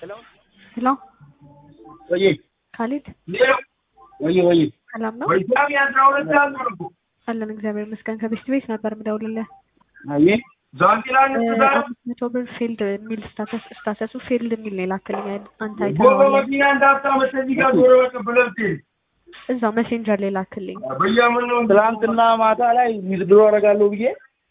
Hello. Hello. Oye. Khalid. Oye. ሰላም ነው? አለን እግዚአብሔር ይመስገን። ከቤት ቤት ነበር የምደውልልህ። አይ ዛንቲላን ተዛራ 500 ብር ፊልድ ሚል ስታተሱ ፊልድ ሚል ነው ላከልኝ። አንተ ጎሮ አይተኸዋል? መኪና እንዳታመጣ እዚህ ጋር ጎሮ ተቀበለልኝ። እዛው ሜሴንጀር ላይ ላከልኝ። በያምን ነው ትላንትና ማታ ላይ ዊዝድሮ አደርጋለሁ ብዬ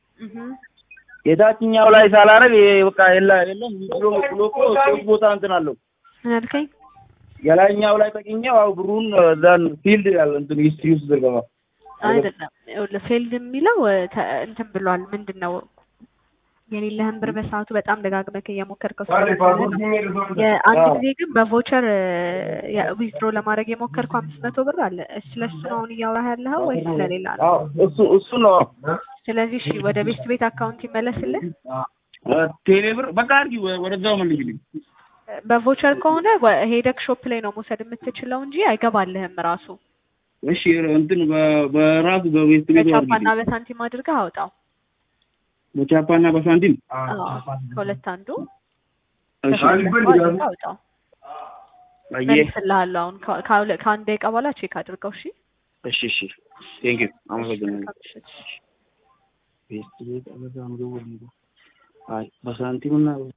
የታችኛው ላይ ሳላረግ በቃ የለም ዊዝድሮ ብሎኮ ሶስት ቦታ እንትን አለው። ምን አልከኝ? የላይኛው ላይ ተቀኘው አው ብሩን ዛን ፊልድ ያለ እንትን ዩስ ዘርገባ አይደለም ፊልድ የሚለው እንትን ብሏል። ምንድነው የሌለህን ብር በሰዓቱ በጣም ደጋግመህ እየሞከርከው የአንድ ጊዜ ግን በቮቸር ዊዝድሮ ለማድረግ የሞከርከው 500 ብር አለ። ስለሱ ነው አሁን እያወራህ ያለኸው ወይስ ስለሌላ ነው? አዎ እሱ ነው። ስለዚህ እሺ ወደ ቤት አካውንት ይመለስልህ። ቴሌብር በቃ አርጊ ወደዛው መልግልኝ። በቮቸር ከሆነ ሄደክ ሾፕ ላይ ነው መውሰድ የምትችለው እንጂ አይገባልህም ራሱ። እሺ እንትን በራሱ በቤት ቤት በቻፓና በሳንቲም አድርገህ አውጣው። በቻፓና በሳንቲም ከሁለት አንዱ እሺ አውጣው። መልስልሃለሁ አሁን ከአንድ ደቂቃ በኋላ ቼክ አድርገው። እሺ ቴንክ ዩ አመሰግናለሁ። ቤት ቤት አበዛም ነው። አይ በሳንቲምና